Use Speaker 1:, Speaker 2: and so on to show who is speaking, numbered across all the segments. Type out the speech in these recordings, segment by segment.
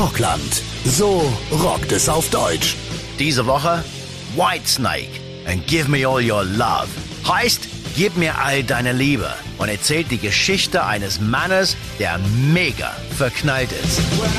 Speaker 1: Rockland. So rockt es auf Deutsch.
Speaker 2: Diese Woche Whitesnake and Give Me All Your Love. Heißt, gib mir all deine Liebe und erzählt die Geschichte eines Mannes, der mega verknallt ist.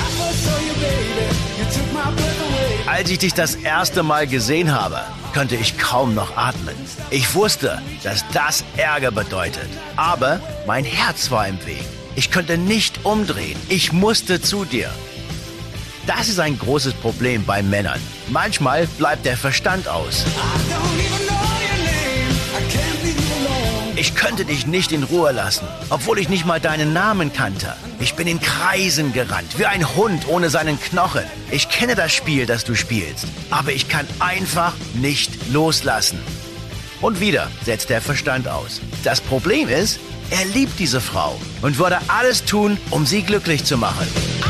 Speaker 2: Als ich dich das erste Mal gesehen habe, konnte ich kaum noch atmen. Ich wusste, dass das Ärger bedeutet, aber mein Herz war im Weg. Ich konnte nicht umdrehen. Ich musste zu dir. Das ist ein großes Problem bei Männern. Manchmal bleibt der Verstand aus. Ich könnte dich nicht in Ruhe lassen, obwohl ich nicht mal deinen Namen kannte. Ich bin in Kreisen gerannt, wie ein Hund ohne seinen Knochen. Ich kenne das Spiel, das du spielst, aber ich kann einfach nicht loslassen. Und wieder setzt der Verstand aus. Das Problem ist, er liebt diese Frau und würde alles tun, um sie glücklich zu machen.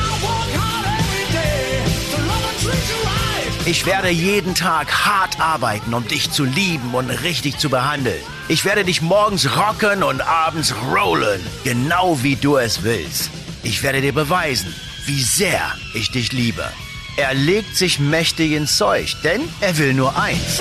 Speaker 2: Ich werde jeden Tag hart arbeiten, um dich zu lieben und richtig zu behandeln. Ich werde dich morgens rocken und abends rollen, genau wie du es willst. Ich werde dir beweisen, wie sehr ich dich liebe. Er legt sich mächtig ins Zeug, denn er will nur eins.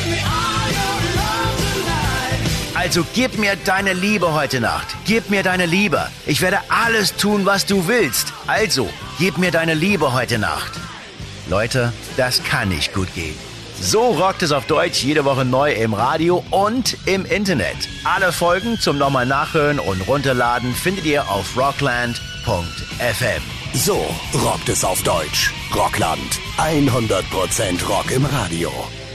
Speaker 2: Also gib mir deine Liebe heute Nacht. Gib mir deine Liebe. Ich werde alles tun, was du willst. Also, gib mir deine Liebe heute Nacht. Leute, das kann nicht gut gehen. So rockt es auf Deutsch jede Woche neu im Radio und im Internet. Alle Folgen zum nochmal nachhören und runterladen findet ihr auf rockland.fm.
Speaker 1: So rockt es auf Deutsch. Rockland. 100% Rock im Radio.